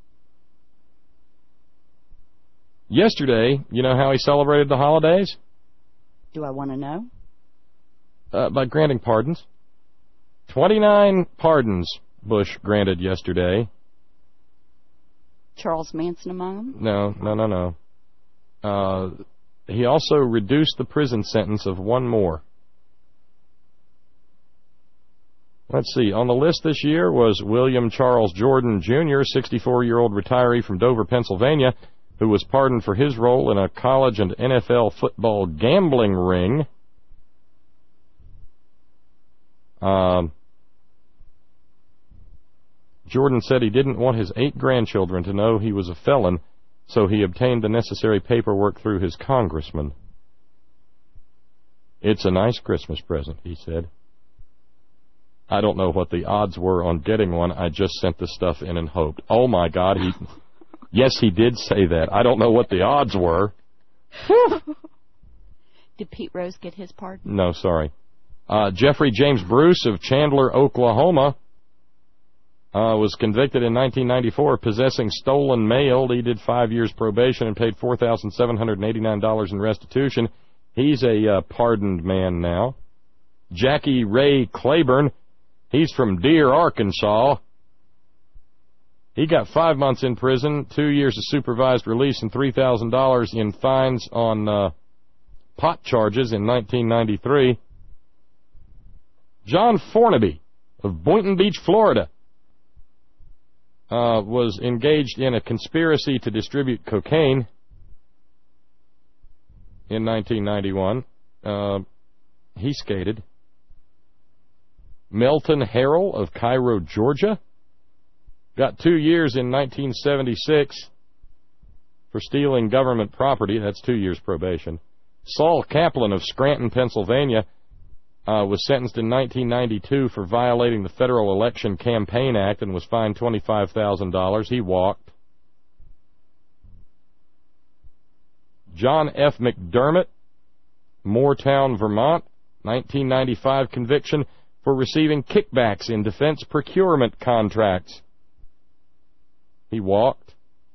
Yesterday, you know how he celebrated the holidays? Do I want to know? Uh, by granting pardons. twenty-nine pardons Bush granted yesterday. Charles Manson among them? No, no, no, no. Uh, he also reduced the prison sentence of one more. Let's see. On the list this year was William Charles Jordan, Junior, sixty-four-year-old retiree from Dover, Pennsylvania, who was pardoned for his role in a college and N F L football gambling ring. Um, Jordan said he didn't want his eight grandchildren to know he was a felon, so he obtained the necessary paperwork through his congressman. It's a nice Christmas present, he said. I don't know what the odds were on getting one. I just sent the stuff in and hoped. Oh, my God. He, yes, he did say that. I don't know what the odds were. Did Pete Rose get his pardon? No, sorry. Uh, Jeffrey James Bruce of Chandler, Oklahoma, uh, was convicted in nineteen ninety-four of possessing stolen mail. He did five years probation and paid four thousand seven hundred eighty-nine dollars in restitution. He's a uh, pardoned man now. Jackie Ray Claiborne, he's from Deer, Arkansas. He got five months in prison, two years of supervised release, and three thousand dollars in fines on uh, pot charges in nineteen ninety-three. John Fornaby of Boynton Beach, Florida, uh, was engaged in a conspiracy to distribute cocaine in nineteen ninety-one. Uh, he skated. Melton Harrell of Cairo, Georgia, got two years in nineteen seventy-six for stealing government property. That's two years probation. Saul Kaplan of Scranton, Pennsylvania, uh, was sentenced in nineteen ninety-two for violating the Federal Election Campaign Act and was fined twenty-five thousand dollars. He walked. John F. McDermott, Moortown, Vermont, nineteen ninety-five conviction for receiving kickbacks in defense procurement contracts. He walked.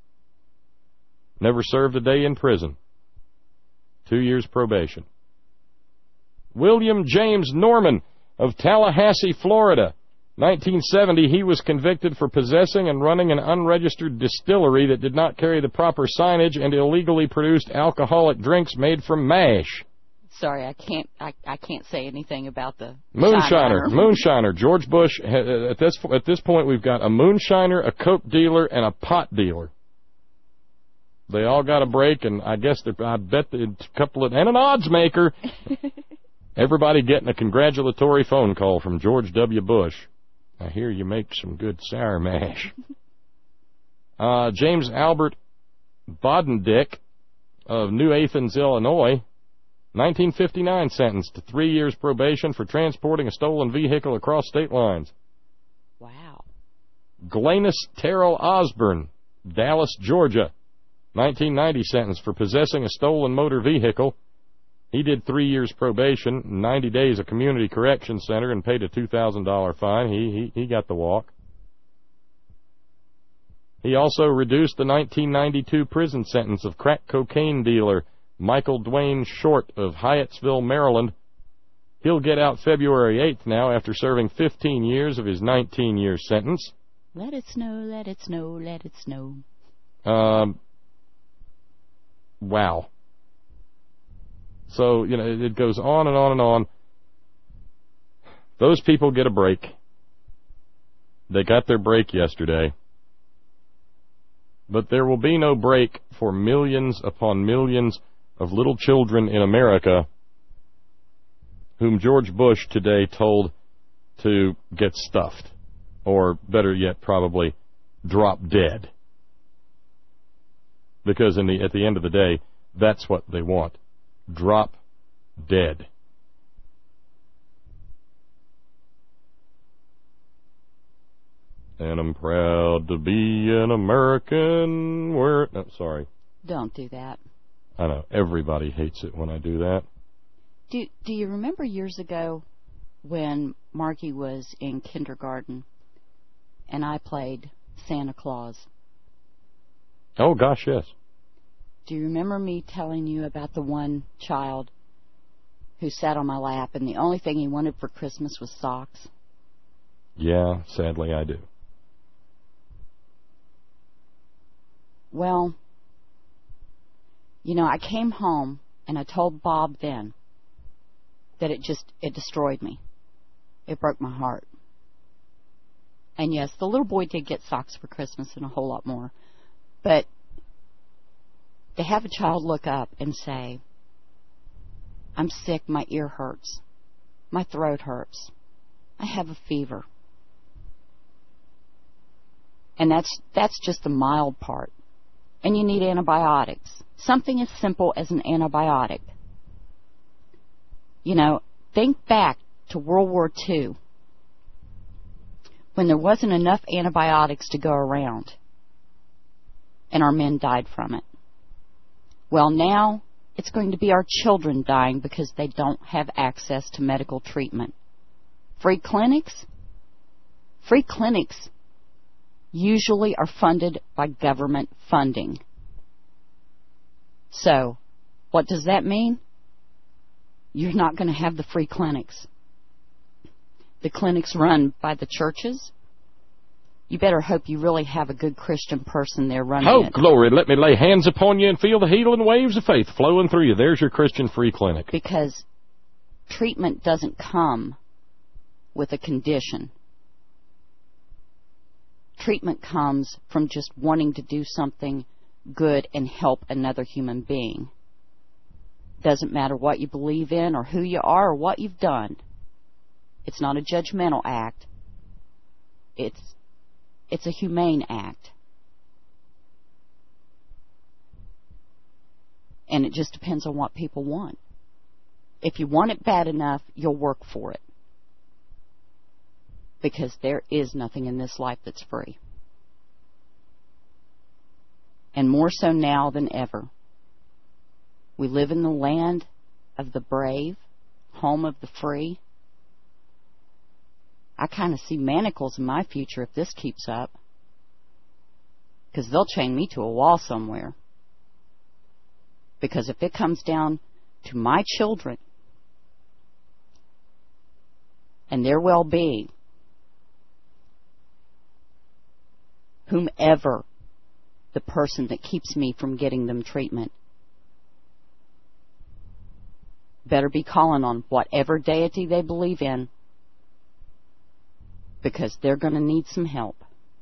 Never served a day in prison. Two years probation. William James Norman of Tallahassee, Florida. nineteen seventy, he was convicted for possessing and running an unregistered distillery that did not carry the proper signage and illegally produced alcoholic drinks made from mash. Sorry, I can't. I, I can't say anything about the moonshiner. Moonshiner. George Bush. At this at this point, we've got a moonshiner, a coke dealer, and a pot dealer. They all got a break, and I guess they're, I bet a couple of and an odds maker. Everybody getting a congratulatory phone call from George W. Bush. I hear you make some good sour mash. uh, James Albert Bodendick of New Athens, Illinois. nineteen fifty-nine sentenced to three years probation for transporting a stolen vehicle across state lines. Wow. Glennis Terrell Osborne, Dallas, Georgia. nineteen ninety sentenced for possessing a stolen motor vehicle. He did three years probation, ninety days at community correction center, and paid a two thousand dollars fine. He, he, he got the walk. He also reduced the nineteen ninety-two prison sentence of crack cocaine dealer Michael Dwayne Short of Hyattsville, Maryland. He'll get out February eighth now after serving fifteen years of his nineteen-year sentence. Let it snow, let it snow, let it snow. Um, wow. So, you know, it goes on and on and on. Those people get a break. They got their break yesterday. But there will be no break for millions upon millions of little children in America whom George Bush today told to get stuffed, or better yet, probably drop dead. Because in the, at the end of the day, that's what they want. Drop dead. And I'm proud to be an American. Where? No, sorry. Don't do that. I know. Everybody hates it when I do that. Do Do you remember years ago when Marky was in kindergarten and I played Santa Claus? Oh, gosh, yes. Do you remember me telling you about the one child who sat on my lap and the only thing he wanted for Christmas was socks? Yeah, sadly I do. Well, you know, I came home and I told Bob then that it just, it destroyed me. It broke my heart. And yes, the little boy did get socks for Christmas and a whole lot more. But to have a child look up and say, I'm sick, my ear hurts, my throat hurts, I have a fever. And that's that's just the mild part. And you need antibiotics. Something as simple as an antibiotic. You know, think back to World War Two, when there wasn't enough antibiotics to go around, and our men died from it. Well, now it's going to be our children dying because they don't have access to medical treatment. Free clinics? Free clinics usually are funded by government funding. So, what does that mean? You're not going to have the free clinics. The clinics run by the churches. You better hope you really have a good Christian person there running oh, it. Oh, glory, let me lay hands upon you and feel the healing waves of faith flowing through you. There's your Christian free clinic. Because treatment doesn't come with a condition. Treatment comes from just wanting to do something good and help another human being. Doesn't matter what you believe in or who you are or what you've done. It's not a judgmental act. It's It's a humane act. And it just depends on what people want. If you want it bad enough, you'll work for it. Because there is nothing in this life that's free. And more so now than ever. We live in the land of the brave, home of the free. I kind of see manacles in my future if this keeps up, because they'll chain me to a wall somewhere. Because if it comes down to my children and their well-being, whomever the person that keeps me from getting them treatment better be calling on whatever deity they believe in, because they're going to need some help.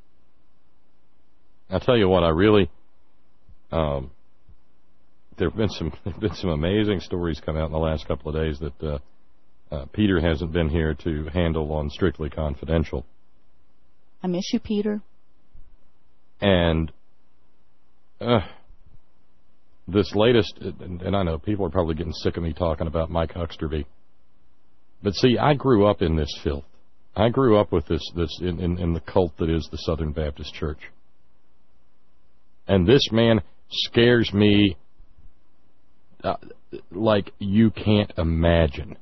I'll tell you what, I really, um, there have been some there have been some amazing stories come out in the last couple of days that uh, uh, Peter hasn't been here to handle on Strictly Confidential. I miss you, Peter. And uh, this latest, and, and I know people are probably getting sick of me talking about Mike Hucksterby, but see, I grew up in this filth. I grew up with this this in, in, in the cult that is the Southern Baptist Church. And this man scares me uh, like you can't imagine.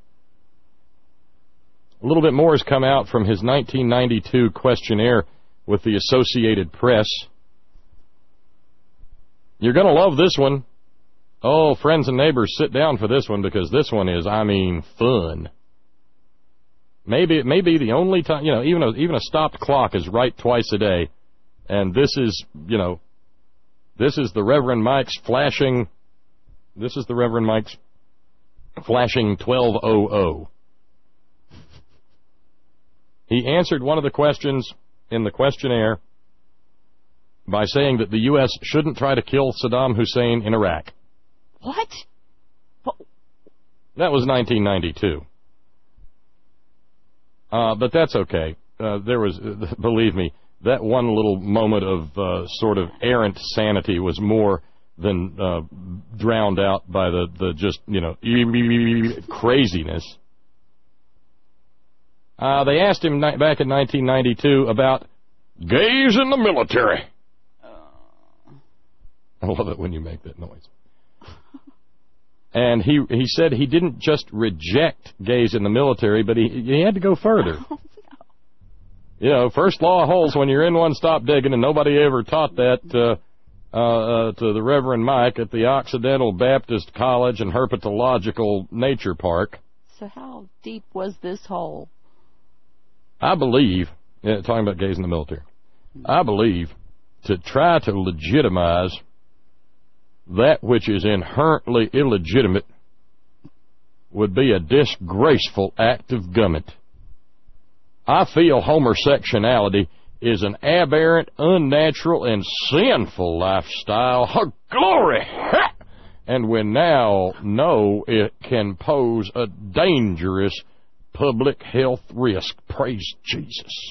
A little bit more has come out from his nineteen ninety-two questionnaire with the Associated Press. You're going to love this one. Oh, friends and neighbors, sit down for this one, because this one is, I mean, fun. Maybe it may be the only time, you know, even a, even a stopped clock is right twice a day. And this is, you know, this is the Reverend Mike's flashing, this is the Reverend Mike's flashing twelve hundred. He answered one of the questions in the questionnaire by saying that the U S shouldn't try to kill Saddam Hussein in Iraq. What? what? That was nineteen ninety-two. Uh, but that's okay. Uh, there was, uh, believe me, that one little moment of uh, sort of errant sanity was more than uh, drowned out by the, the just, you know, craziness. Uh, they asked him ni- back in nineteen ninety-two about gays in the military. I love it when you make that noise. And he he said he didn't just reject gays in the military, but he he had to go further. Oh, no. You know, first law of holes, when you're in one, stop digging, and nobody ever taught that uh, uh, uh, to the Reverend Mike at the Occidental Baptist College and Herpetological Nature Park. So how deep was this hole? I believe, yeah, talking about gays in the military, I believe to try to legitimize that which is inherently illegitimate would be a disgraceful act of government. I feel homosexuality is an aberrant, unnatural, and sinful lifestyle. Oh, glory! And we now know it can pose a dangerous public health risk. Praise Jesus.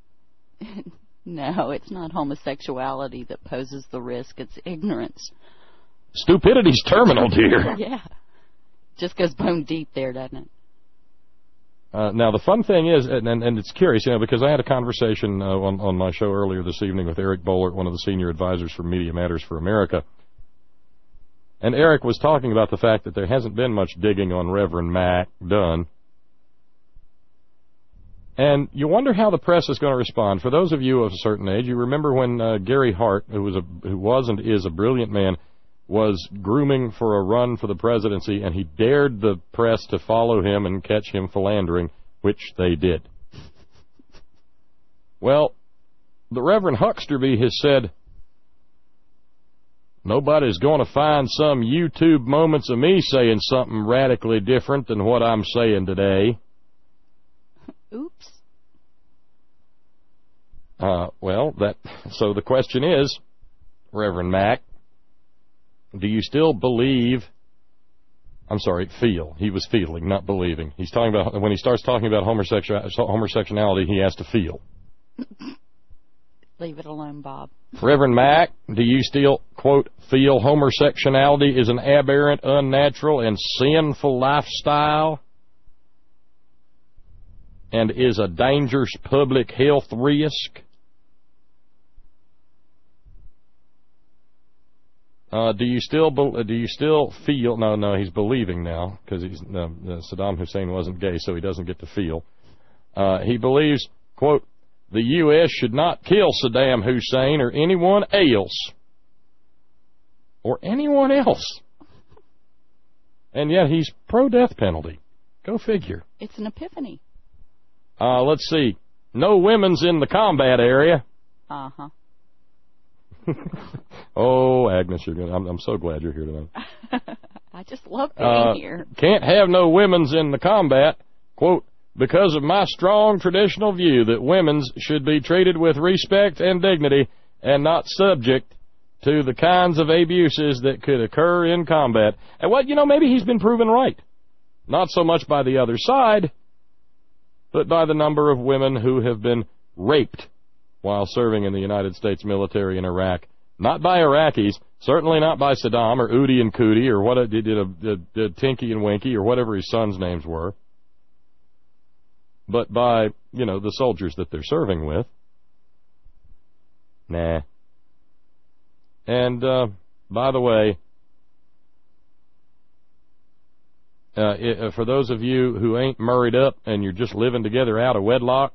No, it's not homosexuality that poses the risk. It's ignorance. Stupidity's terminal, dear. Yeah. Just goes bone deep there, doesn't it? Uh, now, the fun thing is, and, and, and it's curious, you know, because I had a conversation uh, on, on my show earlier this evening with Eric Boehlert, one of the senior advisors for Media Matters for America. And Eric was talking about the fact that there hasn't been much digging on Reverend Mac done. And you wonder how the press is going to respond. For those of you of a certain age, you remember when uh, Gary Hart, who was a who was and is a brilliant man, was grooming for a run for the presidency, and he dared the press to follow him and catch him philandering, which they did. Well, the Reverend Hucksterby has said, nobody's going to find some YouTube moments of me saying something radically different than what I'm saying today. Oops. Uh, well, that, so the question is, Reverend Mac, do you still believe, I'm sorry, feel, he was feeling, not believing. He's talking about, when he starts talking about homosexual, homosexuality, he has to feel. Leave it alone, Bob. Reverend Mac, do you still, quote, feel homosexuality is an aberrant, unnatural, and sinful lifestyle and is a dangerous public health risk? Uh, do you still be, do you still feel? No, no, he's believing now because he's uh, Saddam Hussein wasn't gay, so he doesn't get to feel. Uh, he believes, quote, the U S should not kill Saddam Hussein or anyone else, or anyone else, and yet he's pro-death penalty. Go figure. It's an epiphany. Uh, let's see. No women's in the combat area. Uh huh. Oh, Agnes, you're gonna, I'm, I'm so glad you're here tonight. I just love being uh, here. Can't have no women's in the combat, quote, because of my strong traditional view that women's should be treated with respect and dignity and not subject to the kinds of abuses that could occur in combat. And what, you know, maybe he's been proven right. Not so much by the other side, but by the number of women who have been raped while serving in the United States military in Iraq. Not by Iraqis, certainly not by Saddam or Udi and Cootie or what did, did, did, did Tinky and Winky or whatever his sons' names were, but by, you know, the soldiers that they're serving with. Nah. And, uh, by the way, uh, it, for those of you who ain't married up and you're just living together out of wedlock,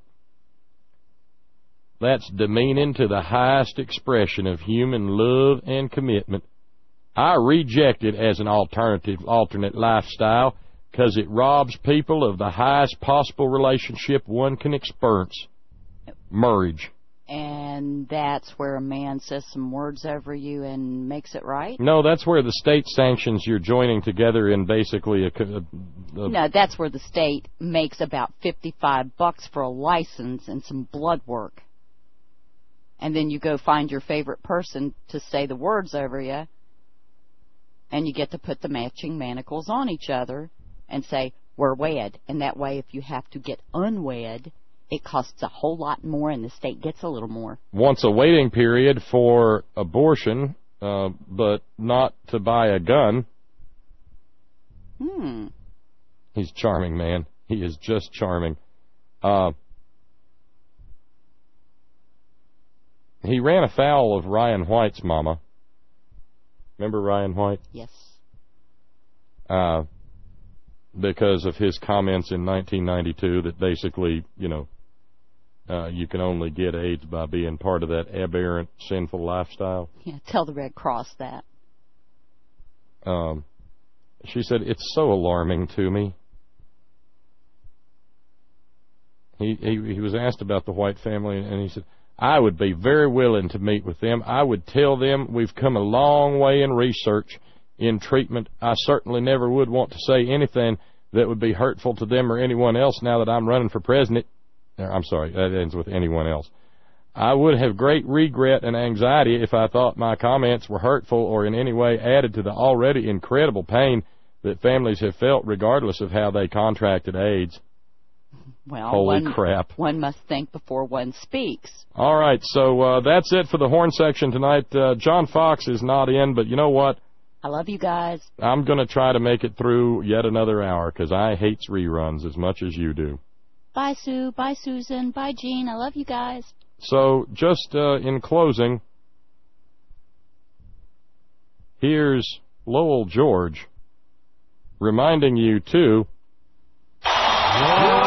that's demeaning to the highest expression of human love and commitment. I reject it as an alternative, alternate lifestyle because it robs people of the highest possible relationship one can experience, marriage. And that's where a man says some words over you and makes it right? No, that's where the state sanctions you're joining together in basically a... a, a no, that's where the state makes about fifty-five bucks for a license and some blood work. And then you go find your favorite person to say the words over you, and you get to put the matching manacles on each other and say, we're wed. And that way, if you have to get unwed, it costs a whole lot more and the state gets a little more. Wants a waiting period for abortion, uh, but not to buy a gun. Hmm. He's charming, man. He is just charming. Uh... He ran afoul of Ryan White's mama. Remember Ryan White? Yes. Uh, because of his comments in nineteen ninety-two that basically, you know, uh, you can only get AIDS by being part of that aberrant, sinful lifestyle. Yeah, tell the Red Cross that. Um, she said, it's so alarming to me. He, he, he was asked about the White family, and he said, I would be very willing to meet with them. I would tell them we've come a long way in research, in treatment. I certainly never would want to say anything that would be hurtful to them or anyone else now that I'm running for president. I'm sorry, that ends with anyone else. I would have great regret and anxiety if I thought my comments were hurtful or in any way added to the already incredible pain that families have felt regardless of how they contracted AIDS. Well, holy one, crap. One must think before one speaks. All right, so uh, that's it for the horn section tonight. Uh, John Fox is not in, but you know what? I love you guys. I'm going to try to make it through yet another hour because I hate reruns as much as you do. Bye, Sue. Bye, Susan. Bye, Gene. I love you guys. So just uh, in closing, here's Lowell George reminding you to...